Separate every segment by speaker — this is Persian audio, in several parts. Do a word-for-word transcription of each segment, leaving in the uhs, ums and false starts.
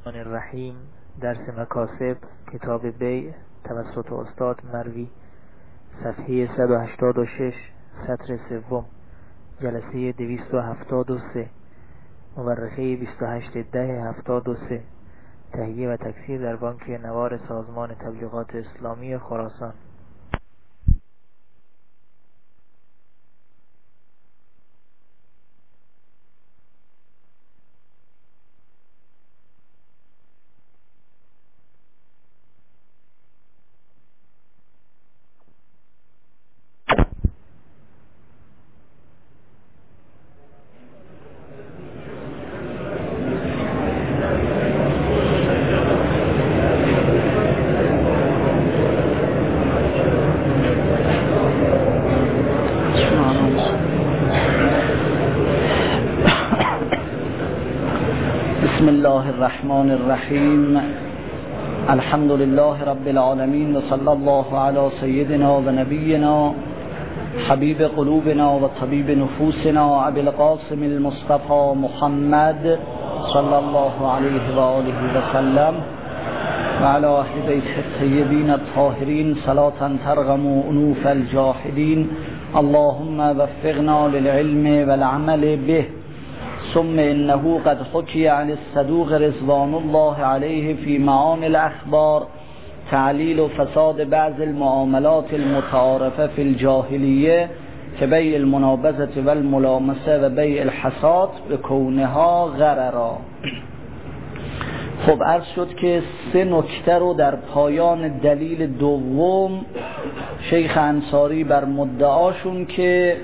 Speaker 1: الرحیم درس مکاسب کتاب بیع توسط استاد مروی صفحه صد و هشتاد و شش سطر سوم جلسه دویست و هفتاد و سه مورخه بیست و هشت ده هفتاد و سه تهیه و تکثیر در بانک نوار سازمان تبلیغات اسلامی خراسان.
Speaker 2: بسم الله الرحمن الرحیم الحمد لله رب العالمین و صلی الله علی سیدنا و نبینا حبیب قلوبنا و طبیب نفوسنا ابی القاسم المصطفى محمد صلی الله علیه و آله و سلم و علی اهل بیت الطیبین الطاهرین صلاة ترغم انوف الجاحدین اللهم وفقنا للعلم والعمل به. ثم انه قد حكي عن الصدوق رضوان الله عليه في معاني الاخبار تعليل فساد بعض المعاملات المتعارفه في الجاهليه كبيع المنابذه والملامسه و بيع الحصاد بكونها غررا. خب عرض شد که سه نکته رو در پایان دلیل دوم شیخ انصاری بر مدعاشون که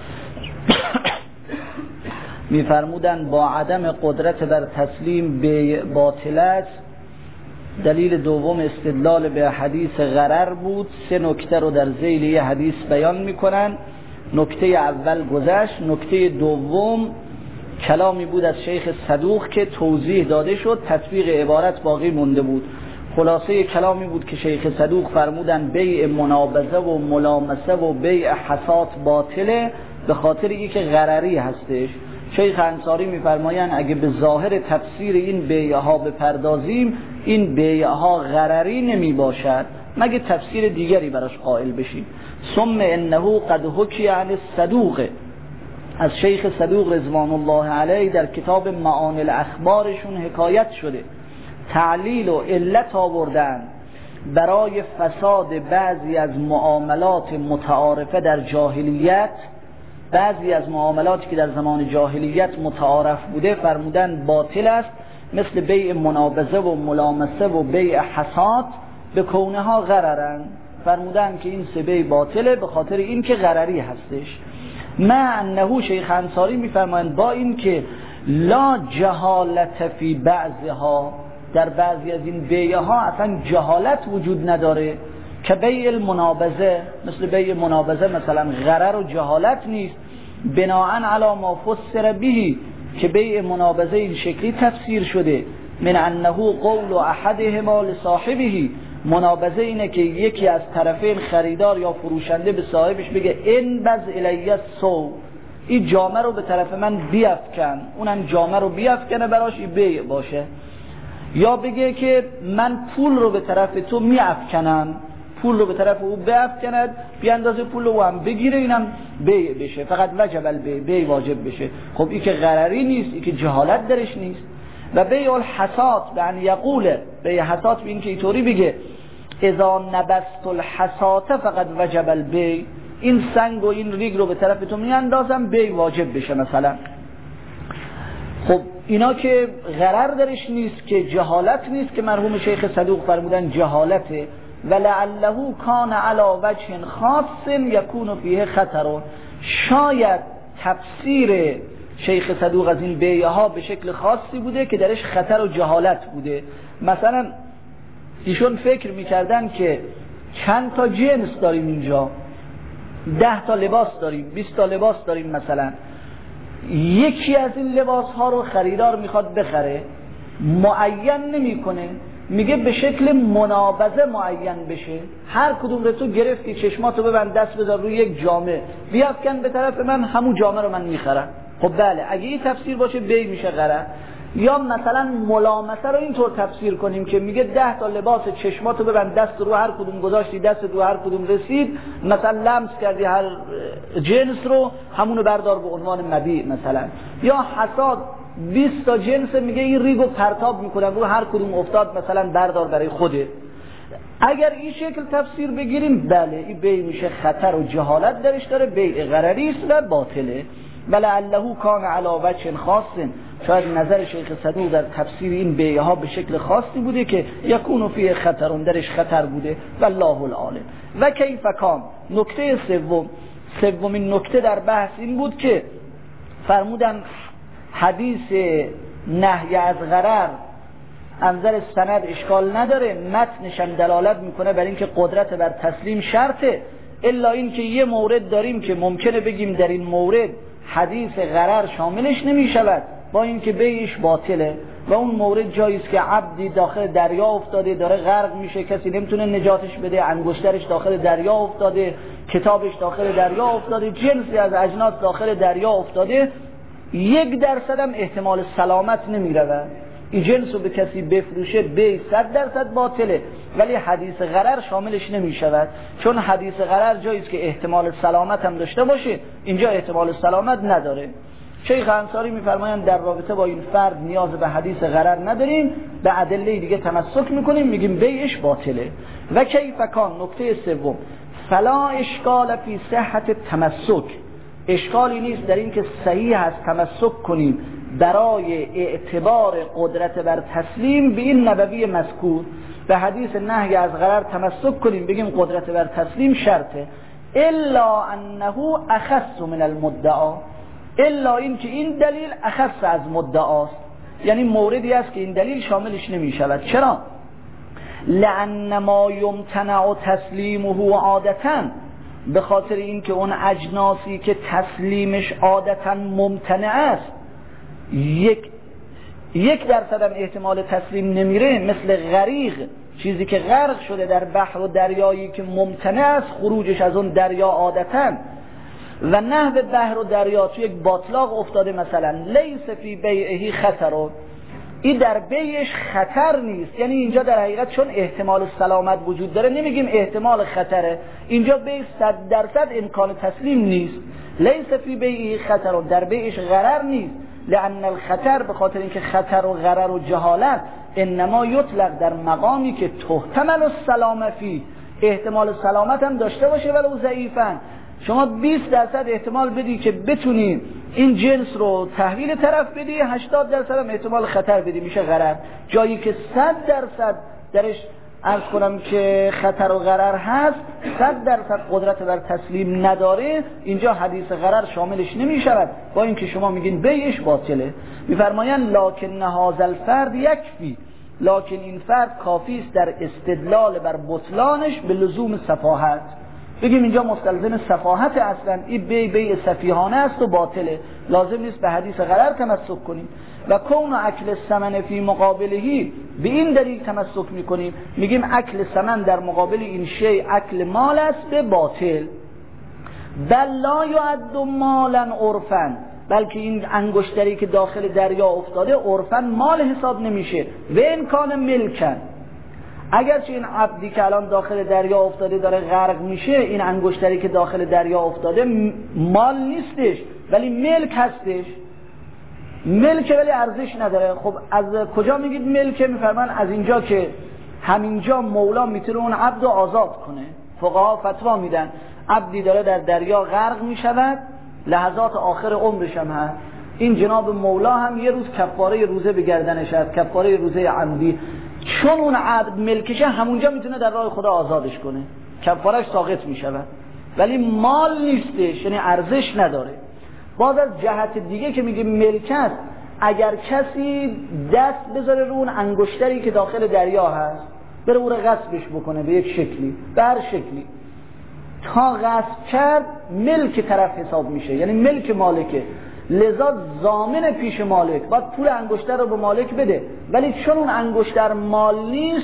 Speaker 2: میفرمودن با عدم قدرت در تسلیم به باطل است، دلیل دوم استدلال به حدیث غرر بود. سه نکته رو در ذیل یه حدیث بیان میکنن. نکته اول گذشت، نکته دوم کلامی بود از شیخ صدوق که توضیح داده شد، تطبیق عبارت باقی مونده بود. خلاصه کلامی بود که شیخ صدوق فرمودن بیع منابذه و ملامسه و بیع حصاد باطله به خاطر اینکه غرری هستش. شیخ انصاری میفرمایند اگه به ظاهر تفسیر این بیعها بپردازیم این بیعها غرری نمی باشد مگه تفسیر دیگری براش قائل بشیم. ثم انه قد حکی عن الصدوق، از شیخ صدوق رضوان الله علیه در کتاب معانی الاخبارشون حکایت شده، تعلیل و علت آوردن برای فساد بعضی از معاملات متعارفه در جاهلیت. بعضی از معاملاتی که در زمان جاهلیت متعارف بوده فرمودن باطل است، مثل بیع منابذه و ملامسه و بیع حصاد به کونها غررن. فرمودن که این سه بیع باطله به خاطر این که غرری هستش. ما انه شیخ انصاری میفرمایند با این که لا جهالت فی بعضها، در بعضی از این بیعها اصلا جهالت وجود نداره، که بیع المنابذه، مثل بیع منابذه مثلا غرر و جهالت نیست، بناءً علی ما فسر به، که بیع منابذه این شکلی تفسیر شده، من انه قول احدهما لصاحبه، منابذه اینه که یکی از طرفین خریدار یا فروشنده به صاحبش بگه انبذ الی السوق، این جامه رو به طرف من بیفکن، اونم جامه رو بیفکنه براش این بیع باشه. یا بگه که من پول رو به طرف تو میافکنم، پول رو به طرف او بیفکند بیاندازه پول رو هم بگیره اینم بیع بشه، فقط وجب البیع، بیع واجب بشه. خب این که غرری نیست، این که جهالت درش نیست. و بیع الحصاد به ان یقول، بیع حصاد به این که اینطوری بگه اذا نبست الحصاد فقط وجب البیع، این سنگ و این ریگ رو به طرف تو میاندازم بیع واجب بشه مثلا. خب اینا که غرر درش نیست، که جهالت نیست، که مرحوم شیخ صدوق فرمودن جهالته. ولعله کان علی وجه خاص یکون فیه خطر، شاید تفسیر شیخ صدوق از این بیعها به شکل خاصی بوده که درش خطر و جهالت بوده. مثلا ایشون فکر میکردن که چند تا جنس داریم اینجا، ده تا لباس داریم، بیست تا لباس داریم، مثلا یکی از این لباس ها رو خریدار میخواد بخره، معین نمیکنه، میگه به شکل منابذه معین بشه، هر کدوم رو تو گرفتی چشماتو ببند دست بذار روی یک جامه بیافکن به طرف من، همون جامه رو من میخرم. خب بله اگه این تفسیر باشه بیع میشه غرر. یا مثلا ملامسه رو اینطور تفسیر کنیم که میگه ده تا لباس چشماتو ببند، دست رو هر کدوم گذاشتی دست رو هر کدوم رسید، مثلا لمس کردی هر جنس رو همونو بردار به عنوان مبیع مثلا. یا حساد بیست تا جنس میگه این ریگو پرتاب میکنن رو هر کدوم افتاد مثلا بردار برای خوده. اگر این شکل تفسیر بگیریم بله این بیع میشه خطر و جهالت درش داره، بیع غرری است و باطله. ولعله کان علی وجه خاص، شاید نظر شیخ صدوق در تفسیر این بیع ها به شکل خاصی بوده که یکون فی خطر، درش خطر بوده والله العالم. و کیف کان. نکته سوم، سومین نکته در بحث این بود که فرمودن حدیث نهی از غرر انظر سند اشکال نداره، متنش هم دلالت میکنه بر اینکه قدرت بر تسلیم شرطه، الا اینکه یه مورد داریم که ممکنه بگیم در این مورد حدیث غرر شاملش نمیشود با اینکه بیعش باطله، و اون مورد جایی است که عبدی داخل دریا افتاده داره غرق میشه، کسی نمیتونه نجاتش بده، انگشترش داخل دریا افتاده، کتابش داخل دریا افتاده، جنسی از اجناس داخل دریا افتاده، یک درصد هم احتمال سلامت نمیرود این جنس رو به کسی بفروشه بیع صد درصد باطله، ولی حدیث غرر شاملش نمی شود، چون حدیث غرر جاییست که احتمال سلامت هم داشته باشه، اینجا احتمال سلامت نداره. شیخ انصاری میفرمایند در رابطه با این فرد نیاز به حدیث غرر نداریم، به ادله دیگه تمسک میکنیم، میگیم بیعش باطله. و کیف کان. نکته سوم، فلا اشکال فی صحت تمسک، اشکالی نیست در این که صحیح است تمسک کنیم برای اعتبار قدرت بر تسلیم به این نبوی مذکور، به حدیث نهی از غرر تمسک کنیم بگیم قدرت بر تسلیم شرطه، الا انه اخص من المدعا، الا این که این دلیل اخص از مدعاست، یعنی موردی است که این دلیل شاملش نمی شود. چرا؟ لان ما یمتنع تسلیمه عادتا، به خاطر اینکه اون اجناسی که تسلیمش عادتا ممتنع است یک یک درصد هم احتمال تسلیم نمیره، مثل غریق، چیزی که غرق شده در بحر و دریایی که ممتنع است خروجش از اون دریا عادتا، و نحو بحر و دریا تو یک باطلاق افتاده مثلا، لیس فی بیعه خطر، این در بیعش خطر نیست، یعنی اینجا در حقیقت چون احتمال سلامت وجود داره نمیگیم احتمال خطره، اینجا بیع صد درصد امکان تسلیم نیست، لیس فی بیعه خطر، در بیعش غرر نیست، لأن الخطر، به خاطر اینکه خطر و غرر و جهالت انما یطلق در مقامی که تحتمل السلام فی، احتمال سلامت هم داشته باشه ولو ضعیفاً. شما بیست درصد احتمال بدی که بتونی این جنس رو تحویل طرف بدی، هشتاد درصد هم احتمال خطر بدی، میشه غرر. جایی که صد درصد درش عرض کنم که خطر و غرر هست، صد درصد قدرت بر تسلیم نداره، اینجا حدیث غرر شاملش نمی شود، با اینکه شما میگین بیعش باطله. میفرمایند لکن هذا الفرد یکفی، لکن این فرد کافی است در استدلال بر بطلانش به لزوم سفاهت، بگیم اینجا مستلزم سفاهت، اصلا این بیع بیع سفیهانه است و باطله، لازم نیست به حدیث غرر تمسک کنیم. و کون اکل ثمن فی مقابلهی، به این دلیل تمسک میکنیم، میگیم اکل ثمن در مقابل این شیء اکل مال است به باطل. بل لا یعد مالا عرفا، بلکه این انگشتری که داخل دریا افتاده عرفا مال حساب نمیشه، و امکان ملکن، اگرچه این عبدی که الان داخل دریا افتاده داره غرق میشه، این انگشتری که داخل دریا افتاده مال نیستش ولی ملک هستش، ملک ولی ارزش نداره. خب از کجا میگید ملک؟ میفرمان از اینجا که همینجا مولا میتونه اون عبد رو آزاد کنه. فقها فتوا میدن عبدی داره در دریا غرق میشود، لحظات آخر عمرش هم هست، این جناب مولا هم یه روز کفاره روزه به گردنش هست، کفاره روزه عمدی، چون اون عبد ملکشه همونجا میتونه در راه خدا آزادش کنه، کفارش ساقط میشود، ولی مال نیستش، یعنی ارزش نداره. باز از جهت دیگه که میگه ملک است، اگر کسی دست بذاره رو اون انگشتری که داخل دریا هست، بره او رو غصبش بکنه به یک شکلی، به هر شکلی، تا غصب کرد ملک طرف حساب میشه، یعنی ملک مالکه، لذا ضامن پیش مالک باید پول انگشتر رو به مالک بده، ولی چون اون انگشتر مال نیست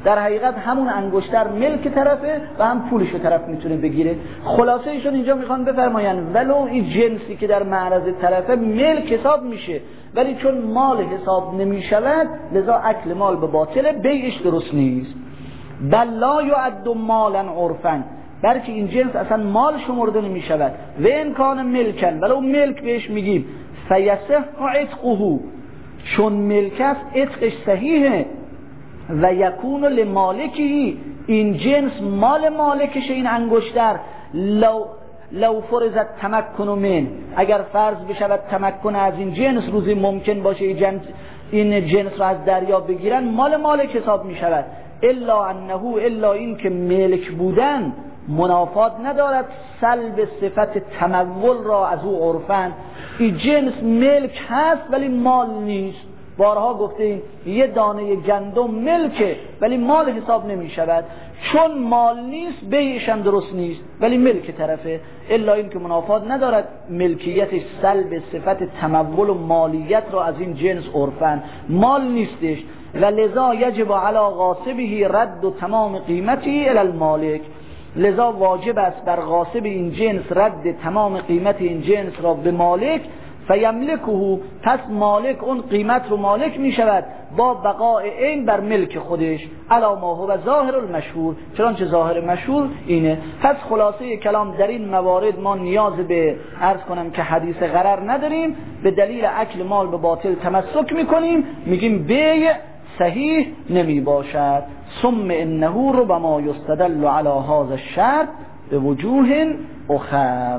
Speaker 2: در حقیقت همون انگشتر ملک طرفه و هم پولشو طرف میتونه بگیره. خلاصه ایشون اینجا میخوان بفرمایند ولو این جنسی که در معرض طرفه ملک حساب میشه، ولی چون مال حساب نمیشود لذا اکل مال به باطله، بیعش درست نیست. بل لا یعد مالا عرفا، بلکه این جنس اصلا مال شمرده نمیشود. و ان کان ملکن، ولو ملک بهش میگیم، فیصح عتقه، چون ملک است عتقش صحیحه. و یکون لمالکی، این جنس مال مالکش این انگشتر. لو لو فرضت تمکن من، اگر فرض بشود تمکن از این جنس روزی ممکن باشه این جنس را از دریا بگیرن، مال مالک حساب می شود. الا انه، الا این که ملک بودن منافات ندارد سلب صفت تمول را از او عرفن. این جنس ملک هست ولی مال نیست. بارها گفتیم یه دانه گندم ملکه ولی مال حساب نمی شود، چون مال نیست بیعش هم درست نیست ولی ملک طرفه. الا این که منافات ندارد ملکیتش سلب صفت تمول و مالیت را از این جنس عرفن، مال نیستش. و لذا یجب علی غاصبه رد و تمام قیمتی الی المالک، لذا واجب است بر غاصب این جنس رد تمام قیمت این جنس را به مالک. فیملکه، پس مالک اون قیمت رو مالک می شود با بقاء عین بر ملک خودش. علا ما هو ظاهر المشهور، چنانچه ظاهر مشهور اینه. پس خلاصه کلام در این موارد ما نیاز به عرض کنم که حدیث غرر نداریم، به دلیل اکل مال به باطل تمسک میکنیم، میگیم بیع صحیح نمی باشد. ثم انه ربما یستدل علی هذا الشرط به وجوه اخر.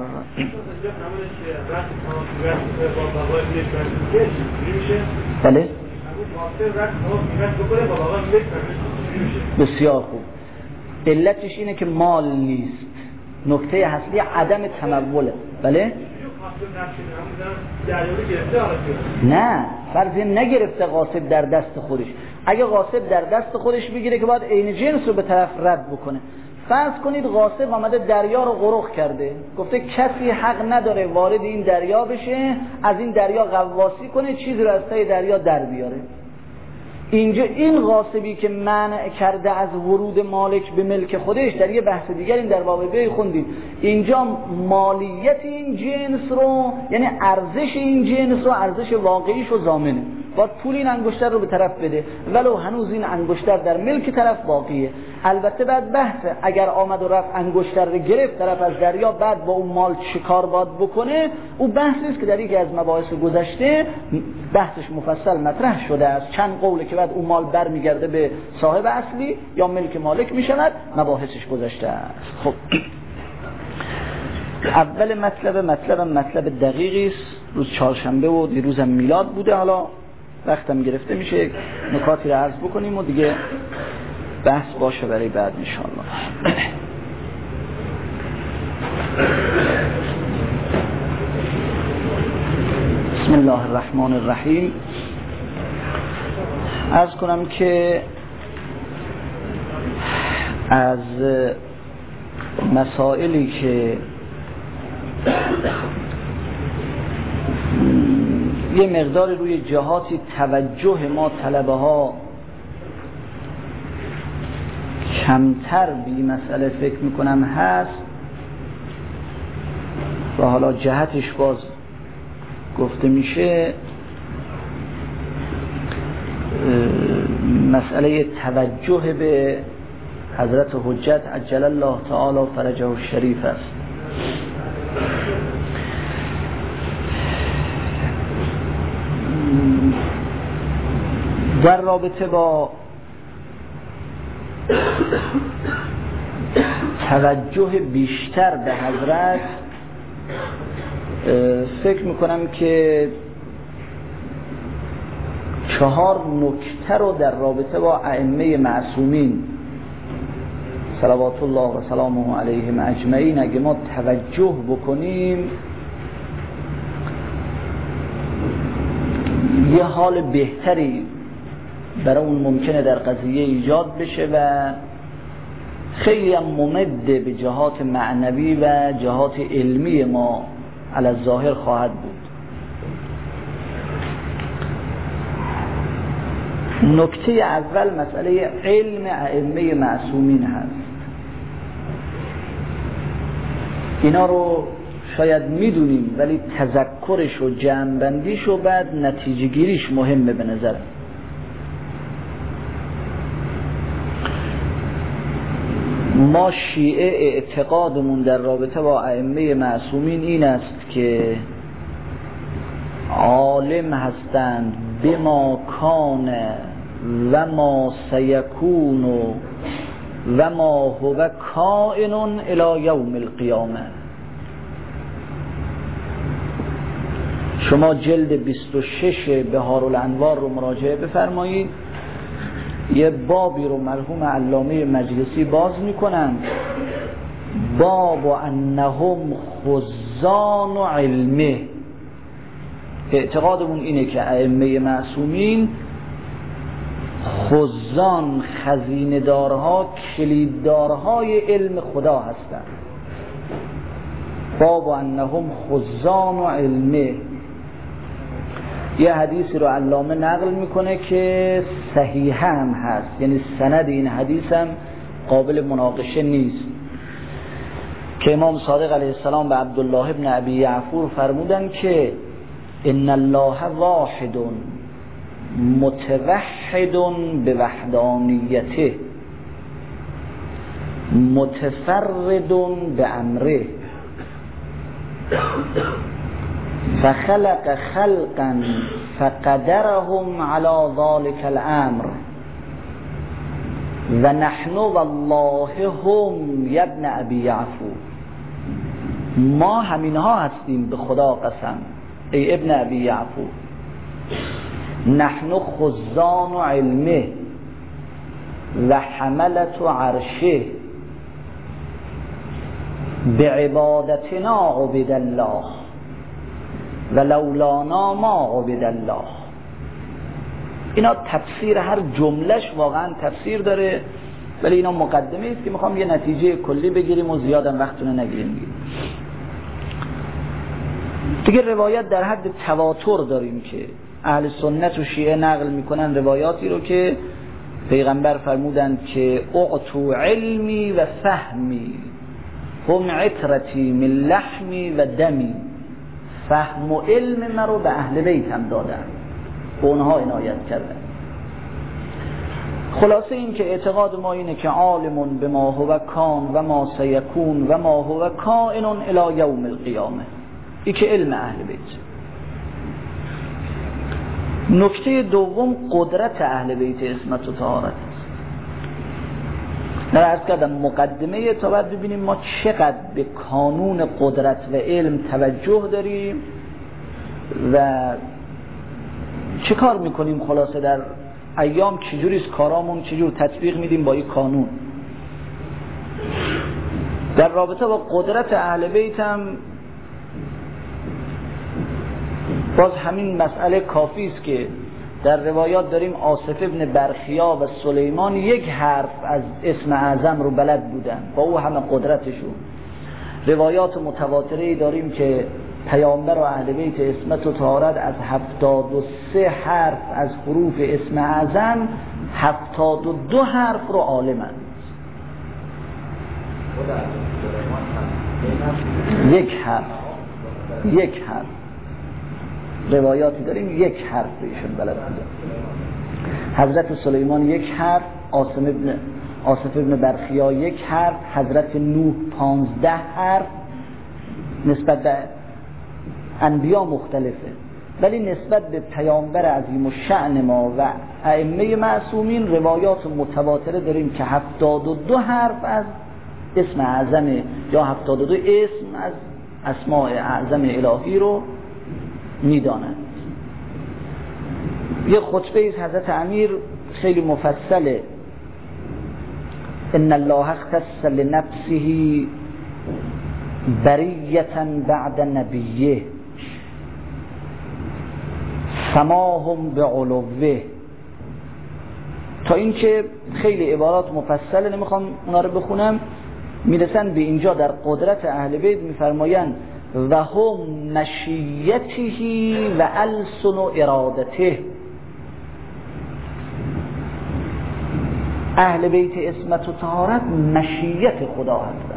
Speaker 2: بله بسیار خوب. علتش اینه که مال نیست، نکته اصلی عدم تموله. بله نه، فرضی نگرفته غاصب در دست خودش. اگه غاصب در دست خودش بگیره که باید عین جنس رو به طرف رد بکنه. فرض کنید غاصب آمده دریا رو غرق کرده، گفته کسی حق نداره وارد این دریا بشه، از این دریا غواصی کنه، چیزی رو از ته دریا در بیاره. اینجا این غاصبی که منع کرده از ورود مالک به ملک خودش، در یه بحث دیگر این در باب بیع خوندیم، اینجا مالیت این جنس رو، یعنی ارزش این جنس رو، ارزش واقعیش رو ضامنه، باید پول این انگشتر رو به طرف بده ولو هنوز این انگشتر در ملک طرف باقیه. البته بعد بحثه اگر آمد و رفت انگشتر رو گرفت طرف از دریا، بعد با اون مال چیکار باید بکنه، او بحثی است که در یکی از مباحث گذشته بحثش مفصل مطرح شده است. چند قوله که بعد اون مال برمیگرده به صاحب اصلی یا ملک مالک میشود، مباحثش گذشته است. خب اول مطلب مطلب مطلب دقیقی است. روز چهارشنبه و دیروز هم میلاد بوده، حالا وقتم گرفته میشه نکاتی رو عرض بکنیم و دیگه بحث باشه برای بعد انشاءالله. بسم الله الرحمن الرحیم. عرض کنم که از مسائلی که یه مقدار روی جهاتی توجه ما طلبه ها کمتر به این مسئله فکر میکنم هست و حالا جهتش باز گفته میشه، مسئله توجه به حضرت حجت عجل الله تعالی فرجه الشریف است. در رابطه با توجه بیشتر به حضرت فکر میکنم که چهار نکته رو در رابطه با ائمه معصومین صلوات الله و سلامه علیهم اجمعین اگه ما توجه بکنیم یه حال بهتری برای اون ممکنه در قضیه ایجاد بشه و خیلی هم ممد به جهات معنوی و جهات علمی ما علی الظاهر خواهد بود. نکته اول مسئله علم ائمه معصومین هست. اینا رو شاید میدونیم ولی تذکرش و جمع‌بندیش و بعد نتیجه گیریش مهمه به نظرم. ما شیعه اعتقادمون در رابطه با ائمه معصومین این است که عالم هستند بما کان و ما سیکون و ما هو کائن الی یوم القیامه. شما جلد بیست و شش بهارالانوار رو مراجعه بفرمایید، یه بابی رو مرحوم علامه مجلسی باز میکنن، باب انهم خزان علمه. اعتقادمون اینه که ائمه معصومین خزان، خزیندارها، کلیددارهای علم خدا هستند. باب انهم خزان علمه. یه حدیثی رو علامه نقل میکنه که صحیح هم هست، یعنی سند این حدیث هم قابل مناقشه نیست، که امام صادق علیه السلام به عبدالله ابن ابی یعفور فرمودن که ان الله واحد متوحد به وحدانیته متفرد به امره فخلق خلقا فقدرهم على ذلك الامر و نحن والله هم یا ابن ابی یعفور. ما همینها هستیم به خدا قسم ای ابن ابی یعفور. نحن خزان علمه و حملت عرشه بعبادتنا عبد الله و لولانا ما عبد الله. اینا تفسیر هر جملهش واقعا تفسیر داره، ولی اینا مقدمه است که میخوام یه نتیجه کلی بگیریم و زیادم وقتونه نگیریم. دیگه روایت در حد تواتر داریم که اهل سنت و شیعه نقل میکنن روایاتی رو که پیغمبر فرمودند که اعطوا علمی و فهمی هم عطرتی من لحمی و دمی. فهم و علم من رو به اهل بیتم دادن، به اونها عنایت کردن. خلاصه این که اعتقاد ما اینه که عالمون به ما هو کان و ما سیکون و ما هو کائن الی یوم القیامه. این که علم اهل بیت. نکته دوم قدرت اهل بیت عصمت و طهارت است. من عرض کردم مقدمه تا بعد ببینیم ما چقدر به کانون قدرت و علم توجه داریم و چه کار میکنیم خلاصه در ایام، چجوریست کارامون، چجور تطبیق میدیم با این کانون. در رابطه با قدرت اهل بیت هم باز همین مسئله کافی است که در روایات داریم آصف ابن برخیا و سلیمان یک حرف از اسم اعظم رو بلد بودن با او همه قدرتشون. روایات متواتری داریم که پیامبر و اهل بیت عصمت و طهارت از هفتاد و سه حرف از حروف اسم اعظم هفتاد و دو حرف رو عالمند. یک حرف یک حرف روایاتی داریم یک حرف ایشون بلد بودن. حضرت سلیمان یک حرف، آصف ابن آصف ابن برخیا یک حرف، حضرت نوح پانزده حرف. نسبت به انبیا مختلفه، ولی نسبت به پیامبر عظیم الشأن ما و ائمه معصومین روایات متواتره داریم که هفتاد و دو حرف از اسم اعظم یا هفتاد و دو اسم از اسماء اعظم الهی رو میدانند. یه خطبه از حضرت امیر خیلی مفصله. ان الله اختص لنفسه بریتا بعد نبیه سماهم بعلوه. تا این که خیلی عبارات مفصله نمیخوام اونا رو بخونم، میرسن به اینجا در قدرت اهل بیت میفرمایند و هم مشیته و السن ارادته. اهل بیت عصمت و طهارت مشیت خدا هستند،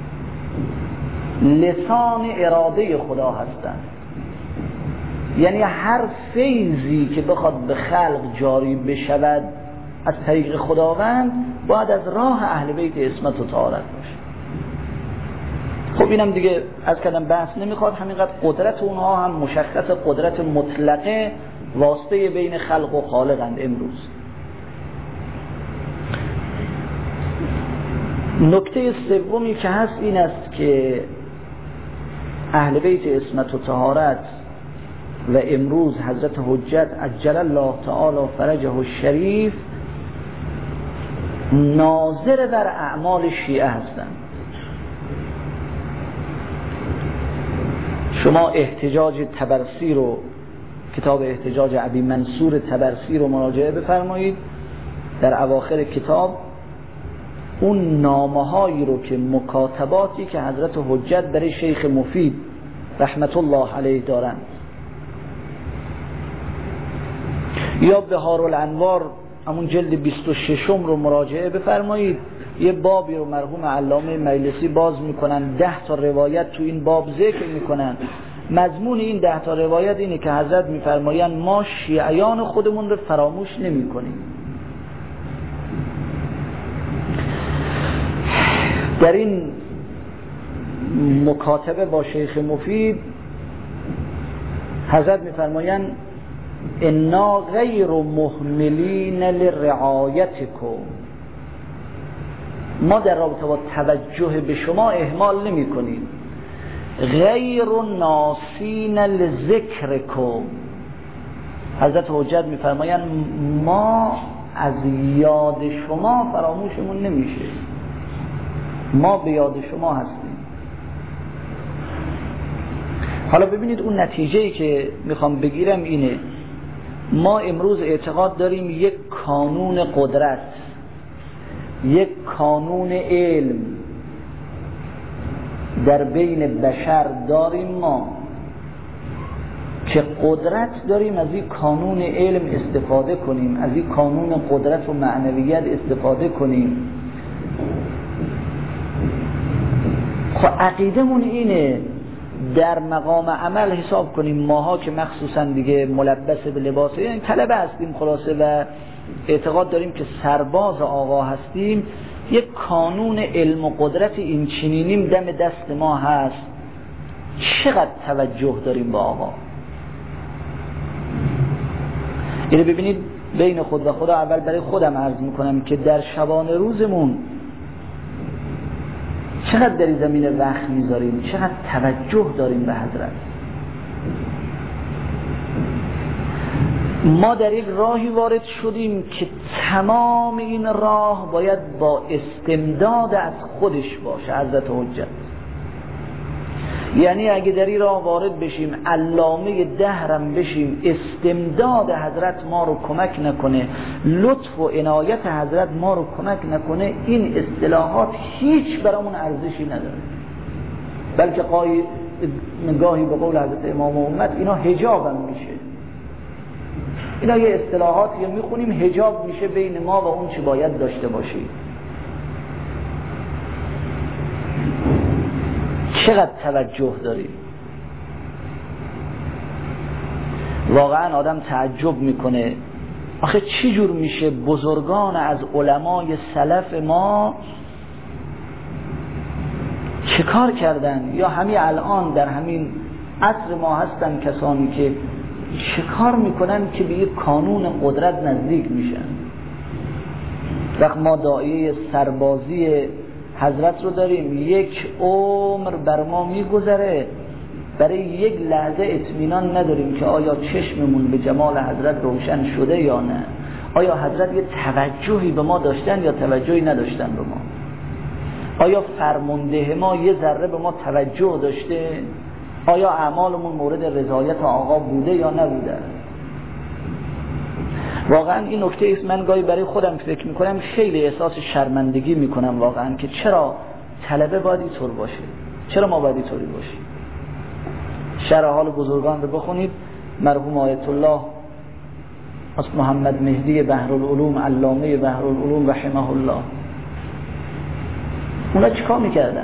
Speaker 2: لسان اراده خدا هستند. یعنی هر فیضی که بخواد به خلق جاری بشود از طریق خداوند باید از راه اهل بیت عصمت و طهارت باشه. خب اینم دیگه از کردم بحث نمیخواد، همینقدر قدرت اونها هم مشخص، قدرت مطلقه واسطه بین خلق و خالقند. امروز نکته سومی که هست این است که اهل بیت عصمت و طهارت و امروز حضرت حجت عجل الله تعالی فرجه الشریف ناظر در اعمال شیعه هستند. شما احتجاج طبرسی رو، کتاب احتجاج ابی منصور طبرسی رو مراجعه بفرمایید. در اواخر کتاب اون نامه‌هایی رو که مکاتباتی که حضرت حجت برای شیخ مفید رحمت الله علیه دارند، یا بهار الانوار همون جلد بیست و شش رو مراجعه بفرمایید. یه بابی رو مرحوم علامه مجلسی باز میکنن، ده تا روایت تو این باب ذکر میکنن. مضمون این ده تا روایت اینه که حضرت میفرمایند ما شیعیان خودمون رو فراموش نمی کنیم. در این مکاتبه با شیخ مفید حضرت میفرمایند انا غیر مهملین لرعایتکم، ما در رابطه با توجه به شما اهمال نمی کنیم. غیر ناسین لذکرکم، حضرت حجت میفرمایند ما از یاد شما فراموشمون نمیشه، ما به یاد شما هستیم. حالا ببینید اون نتیجه‌ای که میخوام بگیرم اینه، ما امروز اعتقاد داریم یک کانون قدرت، یک کانون علم در بین بشر داریم ما که قدرت داریم از این کانون علم استفاده کنیم، از این کانون قدرت و معنویت استفاده کنیم. خب عقیدمون اینه در مقام عمل حساب کنیم. ماها که مخصوصا دیگه ملبس به لباسه، یعنی طلبه هستیم خلاصه و اعتقاد داریم که سرباز آقا هستیم، یک کانون علم و قدرت این چنینیم دم دست ما هست. چقدر توجه داریم با آقا؟ اینو ببینید بین خود و خدا. اول برای خودم عرض میکنم که در شبانه روزمون چقدر در این زمینه وقت میذاریم، چقدر توجه داریم به حضرت. ما در یک راهی وارد شدیم که تمام این راه باید با استمداد از خودش باشه، حضرت حجت. یعنی اگه در این راه وارد بشیم، علامه دهرم بشیم، استمداد حضرت ما رو کمک نکنه، لطف و عنایت حضرت ما رو کمک نکنه، این اصطلاحات هیچ برامون ارزشی نداره. بلکه قای... گاهی به قول حضرت امام امت اینا حجاب هم میشه. اینا یه اصطلاحاتی میخونیم حجاب میشه بین ما و اون چی باید داشته باشیم. چقدر توجه داریم. واقعا آدم تعجب میکنه آخه چی جور میشه بزرگان از علمای سلف ما چه کار کردن، یا همین الان در همین عصر ما هستن کسانی که چه کار میکنن که به یک کانون قدرت نزدیک میشن. وقت ما داعیه سربازی حضرت رو داریم، یک عمر بر ما میگذره، برای یک لحظه اطمینان نداریم که آیا چشممون به جمال حضرت روشن شده یا نه، آیا حضرت یه توجهی به ما داشتن یا توجهی نداشتن به ما، آیا فرمانده ما یه ذره به ما توجه داشته، آیا اعمالمون مورد رضایت آقا بوده یا نبوده. واقعا این نکته است من گاهی برای خودم فکر میکنم، خیلی احساس شرمندگی میکنم واقعا که چرا طلبه باید اینطور باشه، چرا ما باید اینطوری باشیم. شرح حال بزرگان رو بخونید. مرحوم آیت الله از محمد مهدی بحرالعلوم، علامه بحرالعلوم رحمه الله. اونا چیکار میکردن؟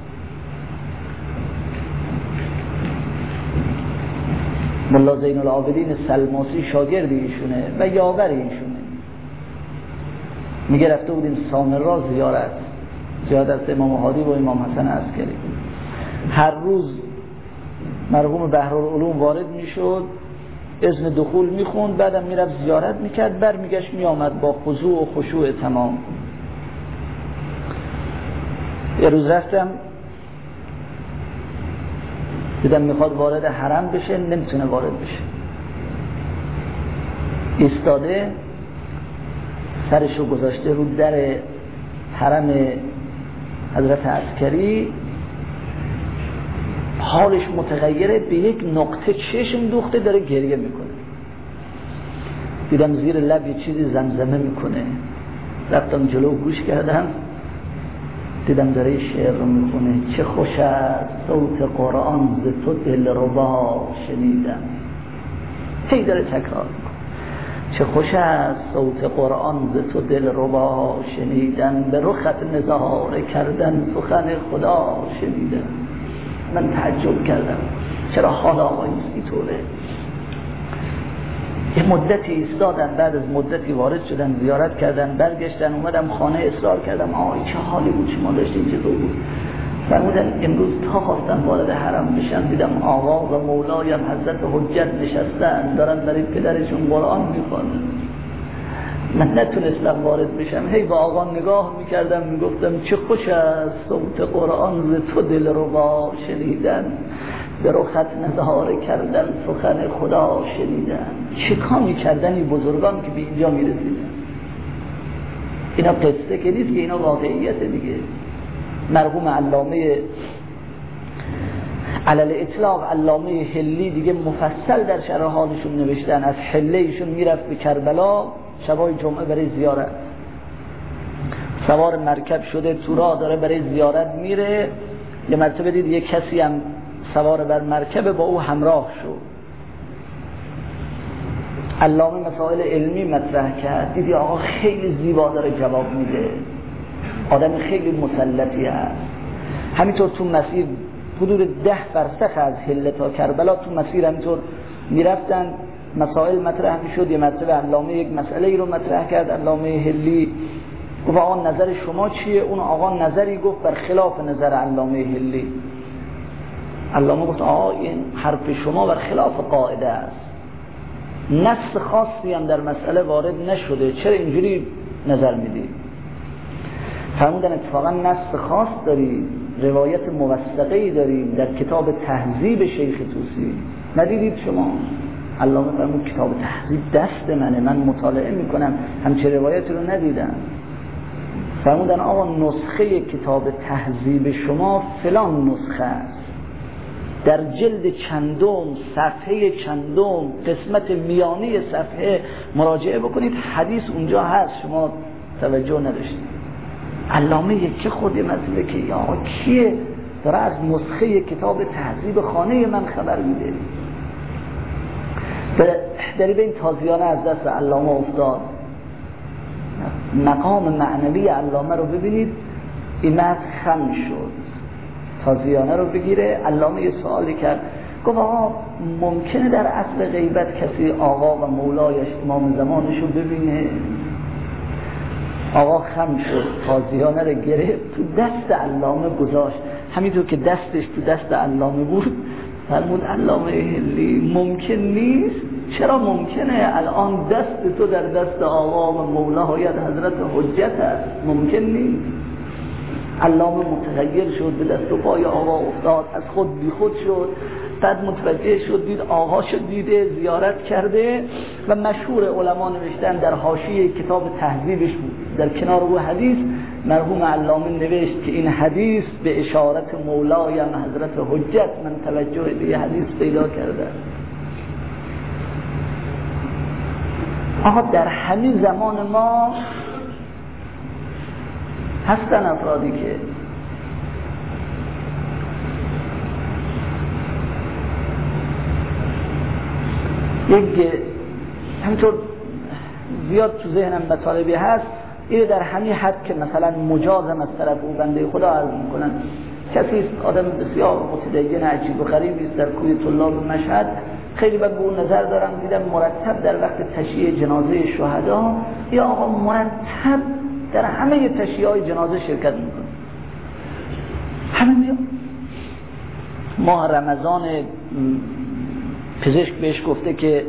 Speaker 2: ملا زین العابدین سلماسی شاگرد ایشونه و یاور ایشونه. میگه رفته بودیم سامرا زیارت زیارت امام هادی و امام حسن عسکری. هر روز مرحوم بحرالعلوم وارد میشد، اذن دخول میخوند، بعدم میرفت زیارت میکرد، برمیگشت میامد با خضوع و خشوع تمام. یه روز رفتم دیدم میخواد وارد حرم بشه، نمیتونه وارد بشه، ایستاده سرشو گذاشته رو در حرم حضرت عسکری، حالش متغیره، به یک نقطه چشم دوخته داره گریه میکنه. دیدم زیر لب یه چیزی زمزمه میکنه، رفتم جلو گوش کردم، دیدم داره شعر رو میخونه. چه خوش است صوت قرآن ز تو دلربا شنیدم. هی داره تکرار میکنه. چه خوش است صوت قرآن ز تو دلربا شنیدم، به رخت نظاره کردن سخن خدا شنیدم. من تعجب کردم چرا حال آقای اینطوره. یه مدتی ایستادن، بعد از مدتی وارد شدن، زیارت کردن، برگشتن، اومدم خانه اصرار کردم آقای چه حالی بود شما داشتین، چطور بود؟ فرمودن امروز تا خواستم وارد حرم بشم دیدم آقا و مولایم حضرت حجت نشستن دارن برای پدرشون قرآن میخوانن، من نتونستم وارد بشم. هی با آقا نگاه میکردم میگفتم چه خوش است صوت قرآن ز تو دلربا شنیدن، به رخت نظاره کردن سخن خدا شنیدن. چه کامی کردن این بزرگان که به اینجا میرسیدن؟ اینا قصه که نیست که، اینا واقعیت دیگه. مرحوم علامه علل اطلاق علامه حلی دیگه مفصل در شرح حالشون نوشتن. از حله ایشون میرفت به کربلا شبای جمعه برای زیارت، سوار مرکب شده تو راه داره برای زیارت میره. یه مرتبه دید یه کسی هم سوار بر مرکب با او همراه شد. علامه مسائل علمی مطرح کرد، دیدی آقا خیلی زیبا داره جواب میده، آدم خیلی مسلطی هست. همینطور تو مسیر حدود ده فرسخ از حله تا کربلا تو مسیر همینطور میرفتن، مسائل مطرح میشد. یه مرتبه علامه یک مسئله ای رو مطرح کرد، علامه حلی گفت آقا نظر شما چیه؟ اون آقا نظری گفت بر خلاف نظر علامه حلی. علامه گفت آقا این حرف شما بر خلاف قاعده است، نص خاصی هم در مسئله وارد نشده، چرا اینجوری نظر میدی؟ فرمودن اتفاقا نص خاص داری، روایت موثقه‌ای داریم در کتاب تهذیب شیخ طوسی، ندیدید شما؟ علامه فرمود کتاب تهذیب دست منه، من مطالعه میکنم، همچه روایتی رو ندیدم. فرمودن آقا نسخه کتاب تهذیب شما فلان نسخه است، در جلد چندم صفحه چندم قسمت میانی صفحه مراجعه بکنید، حدیث اونجا هست، شما توجه نداشتید. علامه یکی خودی مسئله که یا کیه داره از نسخه کتاب تهذیب خانه من خبر میده. داری به این تازیانه از دست علامه افتاد. مقام معنوی علامه رو ببینید، این مرد خم شد، تازیانه رو بگیره. علامه یه سوالی کرد، گفت آقا ممکنه در اصل غیبت کسی آقا و مولایش امام زمانش رو ببینه؟ آقا خم شد، تازیانه رو گرفت تو دست علامه گذاشت، همینطور که دستش تو دست علامه بود فرمود علامه حلی ممکن نیست. چرا ممکنه؟ الان دست تو در دست آقا و مولایت حضرت حجت است، ممکن نیست. علامه متغیر شد، به دست و پای آقا افتاد، از خود بی خود شد، بعد متوجه شد دید آقا شد دیده، زیارت کرده. و مشهور علما نوشتن در حاشیه کتاب تهذیبش بود، در کنار او حدیث مرحوم علامه نوشت که این حدیث به اشارت مولایم حضرت حجت من توجه به حدیث پیدا کرده. آقا در همین زمان ما هستن افرادی که یک همینطور زیاد تو ذهنم مطالبی هست، این در همین حد که مثلا مجازم از طرف او بنده خدا عرض میکنن. کسی آدم بسیار متدین عجیب و غریبی است در کوی طلاب مشهد، خیلی به اون نظر دارم، دیدم مرتب در وقت تشییع جنازه شهدا یا آقا مرتب در همه تشییع‌های جنازه شرکت میکنه. همه میاد ماه رمضان پزشک بهش گفته که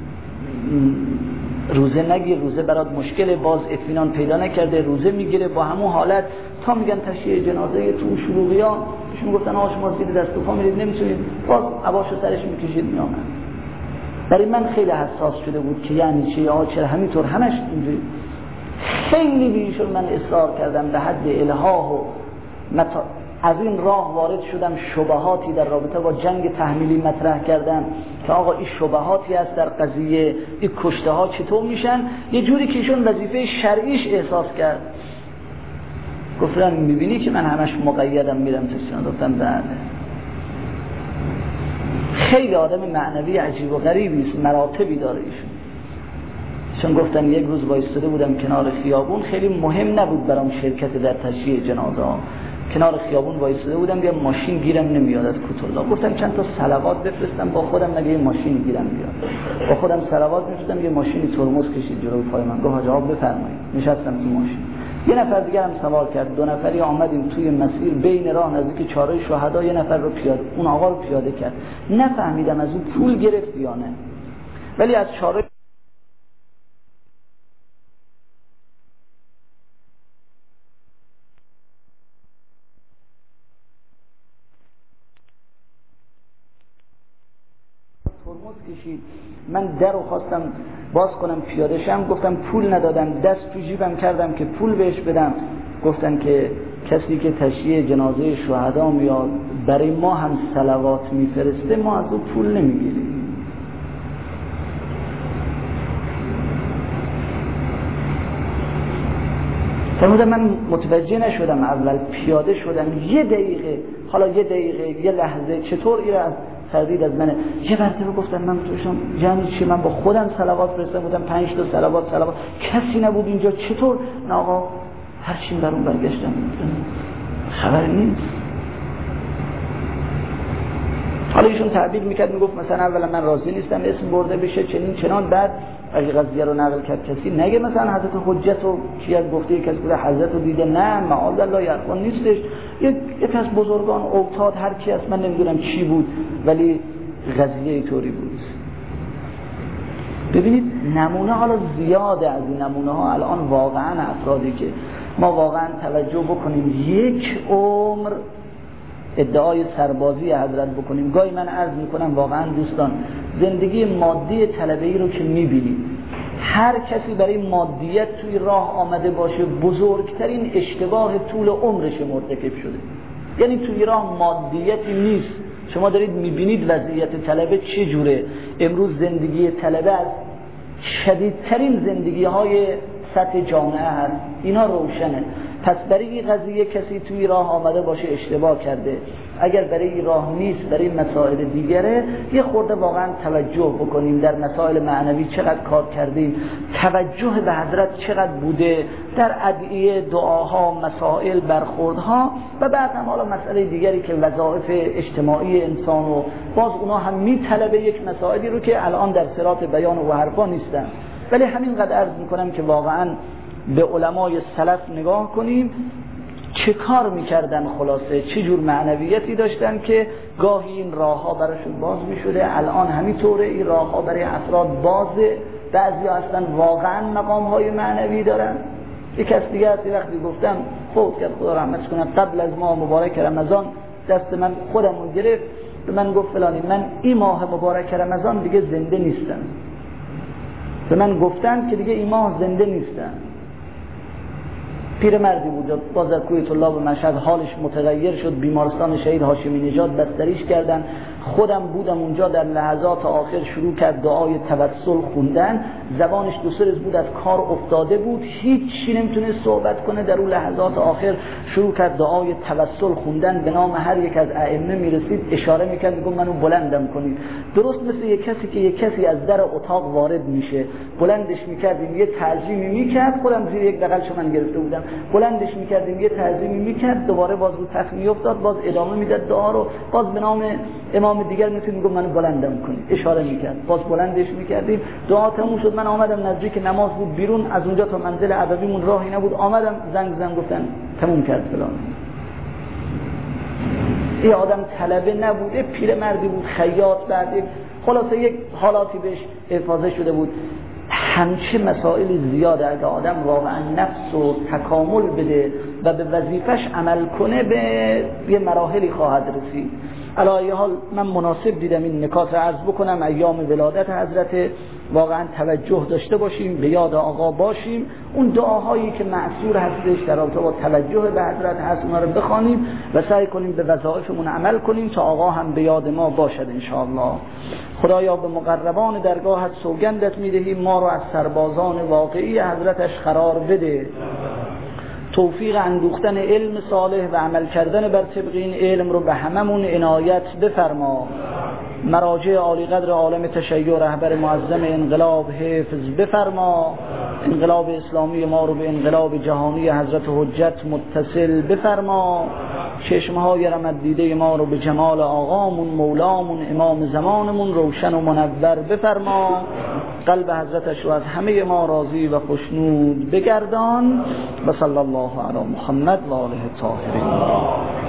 Speaker 2: روزه نگیر، روزه برات مشکله، باز اطمینان پیدا نکرده، روزه میگیره با همون حالت تا میگن تشییع جنازه تو شلوغی ها ایشون گفتن آقا شما زیر دست و پا میرید نمیتونید، باز عباشو سرش میکشید میامد. برای من خیلی حساس شده بود که یعنی چی، آقا چرا همینطور همش اینجوری. خیلی به ایشون من اصرار کردم به حد الحاح و متا... از این راه وارد شدم، شبهاتی در رابطه با جنگ تحمیلی مطرح کردم که آقا این شبهاتی هست در قضیه، این کشته ها چطور میشن، یه جوری که ایشون وظیفه شرعیش احساس کرد. گفتن میبینی که من همش مقیدم میرم تسیان، گفتم بله. خیلی آدم معنوی عجیب و غریبی است، مراتبی داره ایشون. چون گفتن یک روز وایستاده بودم کنار خیابون، خیلی مهم نبود برام شرکت در تشییع جنازه ها، کنار خیابون وایستاده بودم، یه ماشین گیرم نمیاد از کوتولا، گفتم چند تا صلوات بفرستم با خودم، مگه یه ماشین گیرم بیاد. با خودم صلوات میفرستم، یه ماشینی ترمز کشید جلوی پای من، گفت حاج آقا بفرمایید. نشستم تو ماشین، یه نفر دیگه هم سوار کرد، دو نفری آمدیم توی مسیر بین راه نزدیک چهارراه شهدا، یه نفر رو پیاده، اون آقا رو پیاده کرد. نفهمیدم از اون پول گرفت یا نه، ولی از چهارراه ترمز کشید. من در رو خواستم باز کنم پیاده شم، گفتم پول ندادم، دست تو جیبم کردم که پول بهش بدم. گفتن که کسی که تشییع جنازه شهدا میاد برای ما هم صلوات میفرسته، ما از او پول نمیگیریم. فرمودم من متوجه نشدم، اول پیاده شدم یه دقیقه، حالا یه دقیقه یه لحظه چطور این از تردید از منه. یه مرتبه گفتن من توشم یعنی چی، من با خودم صلوات فرستم بودم، پنج تا صلوات صلوات کسی نبود اینجا، چطور؟ نه آقا هر چیم برون برگشتم خبر نیست. حالا ایشون تعبیر میکرد، میگفت مثلا اولا من راضی نیستم اسم برده بشه چنین چنان، بعد اگه قضیه رو نقل کرد کسی نگه مثلا حضرت حجت رو کی از گفته کسی بوده حضرت رو دیده، نه معاذ الله یرفان نیستش، یک از بزرگان اوتاد هر کی است من نمیدونم چی بود، ولی قضیه اینطوری بود. ببینید نمونه حالا زیاده از این نمونه ها الان، واقعا افرادی که ما واقعا توجه بکنیم یک عمر ادعای سربازی حضرت بکنیم. گاهی من عرض میکنم واقعا دوستان، زندگی مادی طلبه‌ای رو که میبینید، هر کسی برای مادیت توی راه آمده باشه بزرگترین اشتباه طول عمرش مرتکب شده. یعنی توی راه مادیتی نیست. شما دارید میبینید وضعیت طلبه چه جوره. امروز زندگی طلبه از شدیدترین زندگی های سطح جامعه هست، اینا روشنه. پس برای این قضیه کسی توی راه آمده باشه اشتباه کرده، اگر برای این راه نیست برای مسائل دیگره، یه خورده واقعا توجه بکنیم در مسائل معنوی چقدر کار کردیم، توجه به حضرت چقدر بوده در ادعیه، دعاها، مسائل، برخوردها، و بعد هم حالا مسئله دیگری که وظایف اجتماعی انسان و باز اونا هم میطلبه یک مسائلی رو که الان در صراط بیان و حرفا نیستن. ولی همینقدر عرض میکنم که واقعا به علمای سلف نگاه کنیم چه کار میکردن، خلاصه چه جور معنویتی داشتن که گاهی این راه ها براشون باز میشده. الان همینطوره، این راه ها برای افراد بازه، بعضی ها اصلا واقعا مقام های معنوی دارن. یک کس دیگه از وقتی گفتم فوت کرد خدا رحمتش کنه، قبل از ماه مبارک رمضان دست من خودمون گرفت، به من گفت فلانی من این ماه مبارک رمضان دیگه زنده نیستم. به من گفتن که دیگه این ماه زنده نیستن. پیرمردی بود، باز در کوی طلاب مشهد، حالش متغیر شد، بیمارستان شهید هاشمی نژاد بستریش کردن. خودم بودم اونجا، در لحظات آخر شروع کرد دعای توسل خوندن. زبانش دو سه روز بود از کار افتاده بود، هیچی نمیتونه صحبت کنه. در اون لحظات آخر شروع کرد دعای توسل خوندن به نام هر یک از ائمه، میرسید اشاره میکرد میگم منو بلندم کنید. درست مثل یک کسی که یک کسی از در اتاق وارد میشه، بلندش میکردیم یه تعظیمی میکرد، خودم زیر یک بغلش من گرفته بودم، بلندش میکردیم یه تعظیمی میکرد، دوباره باز رو تخت میافتاد، باز ادامه میداد دعا رو، باز به نام امام دیگر میتونید میگم منو بلندم کنید، اشاره میکرد، باز بلندش میکردیم. دعا تموم شد، من آمدم نزدیک نماز بود بیرون، از اونجا تا منزل ابویمون راهی نبود، آمدم زنگ زدم گفتن تموم کرد فلان. این آدم طلبه نبوده، پیرمردی بود، خیاط، بعد خلاصه یک حالاتی بهش افاضه شده بود. همچه مسائل زیاده، اگه آدم واقعا نفس و تکامل بده و به وظیفش عمل کنه به یه مراحلی خواهد رسید. علی حال من مناسب دیدم این نکات رو عرض بکنم. ایام ولادت حضرت واقعا توجه داشته باشیم، به یاد آقا باشیم، اون دعاهایی که معصور هستش در رابطه با توجه به حضرت هست اونها رو بخوانیم و سعی کنیم به وظایفمون عمل کنیم تا آقا هم به یاد ما باشد انشاءالله. خدایا به مقربان درگاهت سوگندت میدهیم ما رو از سربازان واقعی حضرتش قرار بده، توفیق اندوختن علم صالح و عمل کردن بر طبق این علم رو به هممون عنایت بفرما. مراجع عالی قدر عالم تشیع رهبر معظم انقلاب حفظ بفرما. انقلاب اسلامی ما رو به انقلاب جهانی حضرت حجت متصل بفرما. چشمهای رمد دیده ما رو به جمال آقامون مولامون امام زمانمون روشن و منور بفرما. قلب حضرتش رو از همه ما راضی و خوشنود بگردان. و صلی الله علی محمد و آله الطاهرین.